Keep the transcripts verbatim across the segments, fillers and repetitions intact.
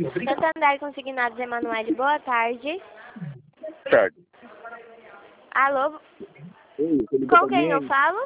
Santander Consignados, Emanuele, boa tarde. Tarde. Alô? Oi, você ligou Com pra quem mim? eu falo?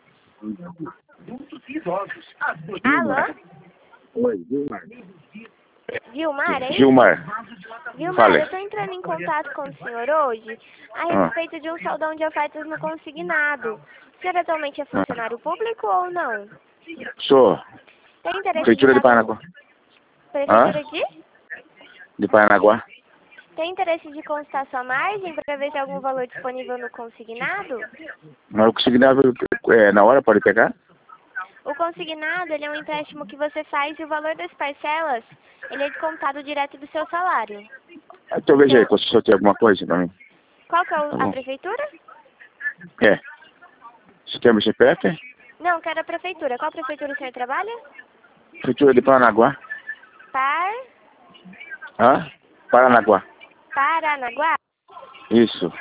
Gilmar. Alô? Oi, Gilmar. Vilmar, é isso? Gilmar. Vilmar, Fale. eu estou entrando em contato com o senhor hoje a Ah. respeito de um saldão de ofertas no consignado. O senhor atualmente é Ah. funcionário público ou não? Sou. Tem interesse Prefeitura de estar Paranaguá. Prefeitura Hã? de? De Paranaguá. Tem interesse de consultar sua margem para ver se tem algum valor disponível no consignado? Mas o consignado é, na hora pode pegar? O consignado, ele é um empréstimo que você faz e o valor das parcelas, ele é descontado direto do seu salário. Então veja aí, se o senhor tem alguma coisa pra mim. Qual que é o- Tá a bom. prefeitura? É. Você tem meu C P F? Não, quero a prefeitura. Qual prefeitura o senhor trabalha? Prefeitura de Paranaguá. Par... Hã? Paranaguá. Paranaguá? Isso.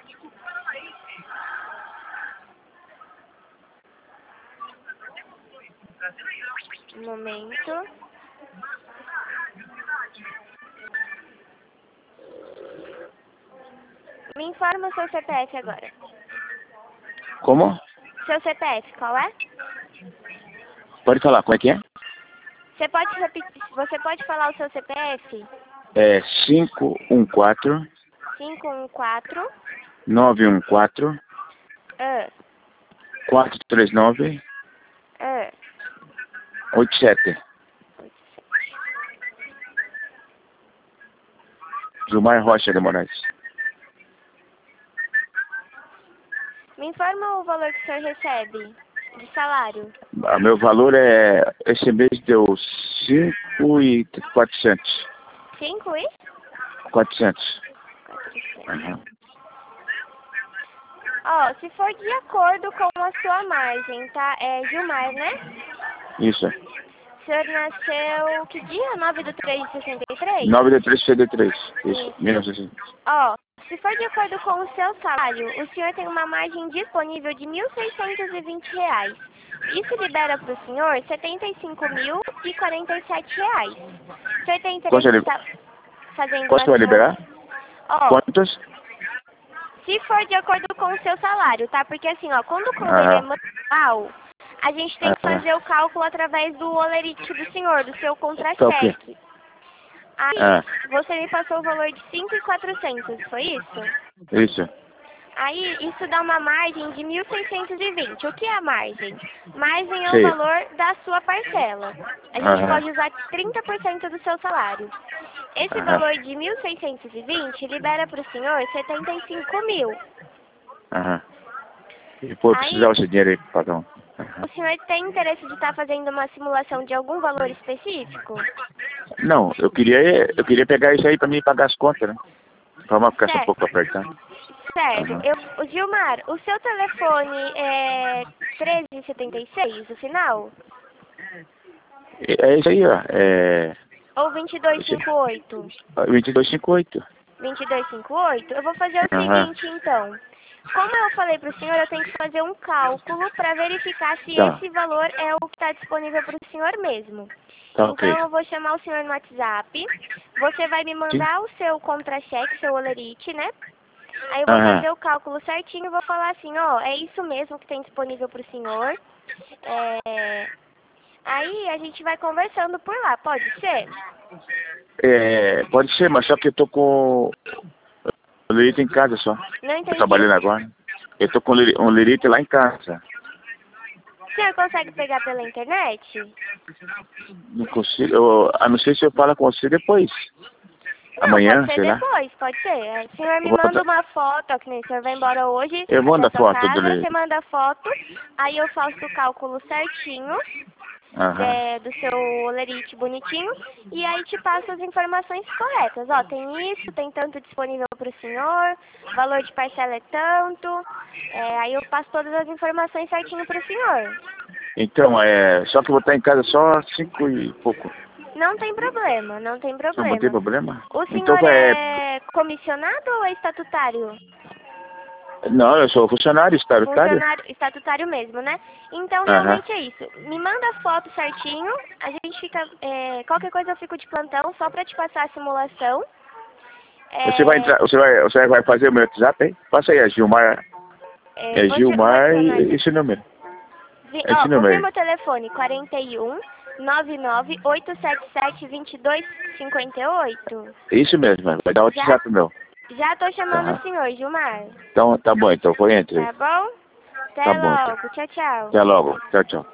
Um momento. Me informa o seu C P F agora. Como? Seu C P F, qual é? Pode falar, como é que é? Você pode repetir, você pode falar o seu C P F? É cinco um quatro, cinco um quatro nove um quatro, ah, quatro três nove, ah, oito sete. Gilmar Rocha de Moraes. Me informa o valor que o senhor recebe de salário. Ah, meu valor é, esse mês deu cinco e quatrocentos. cinco e? quatrocentos. quatrocentos. Uhum. Ó, se for de acordo com a sua margem, tá? É Gilmar, né? Isso. O senhor nasceu que dia? nove de três de sessenta e três? nove de três C D três. Isso. Isso. mil e novecentos. Ó, se for de acordo com o seu salário, o senhor tem uma margem disponível de mil seiscentos e vinte reais. Isso libera para o senhor setenta e cinco mil e quarenta e sete reais. O senhor tem interesse Quanto em ele- estar fazendo Quanto vai liberar? Ó, Quantos? se for de acordo com o seu salário, tá? Porque assim, ó, quando o câmbio Aham. é manual, a gente tem que Aham. fazer o cálculo através do olerite do senhor, do seu Tá ok. contra-cheque. Aí, Ah. você me passou o valor de cinco mil e quatrocentos, foi isso? Isso. Aí, isso dá uma margem de mil seiscentos e vinte. O que é a margem? Margem é o Sim. valor da sua parcela. A gente Aham. pode usar trinta por cento do seu salário. Esse Aham. valor de mil seiscentos e vinte libera para o senhor setenta e cinco mil. Aham. E pô, Aí, precisar esse dinheiro aí, patrão. Aham. o senhor tem interesse de estar fazendo uma simulação de algum valor específico? Não, eu queria, eu queria pegar isso aí pra mim pagar as contas, né? Pra não ficar um Certo. pouco apertado. Certo. Aham. Eu, o Gilmar, o seu telefone é treze setenta e seis, o final? É é isso aí, ó. É. Ou vinte e dois cinquenta e oito? vinte e dois cinquenta e oito. vinte e dois cinquenta e oito? Eu vou fazer o Aham. seguinte, então. Como eu falei para o senhor, eu tenho que fazer um cálculo para verificar se Tá. esse valor é o que está disponível para o senhor mesmo. Tá Então, ok. eu vou chamar o senhor no WhatsApp. Você vai me mandar o seu contra-cheque, seu olerite, né? Aí eu vou Aham. fazer o cálculo certinho e vou falar assim, ó, é isso mesmo que tem disponível para o senhor. É... Aí a gente vai conversando por lá, pode ser? É, pode ser, mas só que eu tô com o lerite em casa só. Não Tô entendi. trabalhando agora. Eu tô com um lerite lá em casa. O senhor consegue pegar pela internet? Não consigo. Eu, a não ser se eu falo com você depois. Não, Amanhã, pode ser sei lá. depois, pode ser. É, o senhor me Eu vou manda mandar- uma foto, ó, que nem o senhor vai embora hoje Eu mando até a sua foto do casa, lerite. você manda a foto, aí eu faço o cálculo certinho Aham. é, do seu olerite bonitinho e aí te passo as informações corretas. Ó, tem isso, tem tanto disponível para o senhor, valor de parcela é tanto, é, aí eu passo todas as informações certinho para o senhor. Então, é. Só que eu vou estar em casa só cinco e pouco. Não tem problema, não tem Não, não tem problema. problema? O Então senhor é. é comissionado ou é estatutário? Não, eu sou funcionário estatutário. Funcionário estatutário mesmo, né? Então, Aham. realmente é isso. Me manda as fotos certinho, a gente fica... é, qualquer coisa eu fico de plantão, só pra te passar a simulação. É, Você vai entrar, você vai, você vai fazer o meu WhatsApp, hein? Passa aí, é Gilmar. é, É vou te- Gilmar vou e adicionar. esse número. Vi- Esse Ó, número aí. confirma o telefone, quarenta e um, nove nove, oito sete sete, vinte e dois cinquenta e oito. Isso mesmo, vai dar o Já, WhatsApp meu. já tô chamando Tá. o senhor, Gilmar. Então tá bom, então foi entre. Tá bom? Tá Até bom, então. logo. Tchau, tchau. Até logo. Tchau, tchau.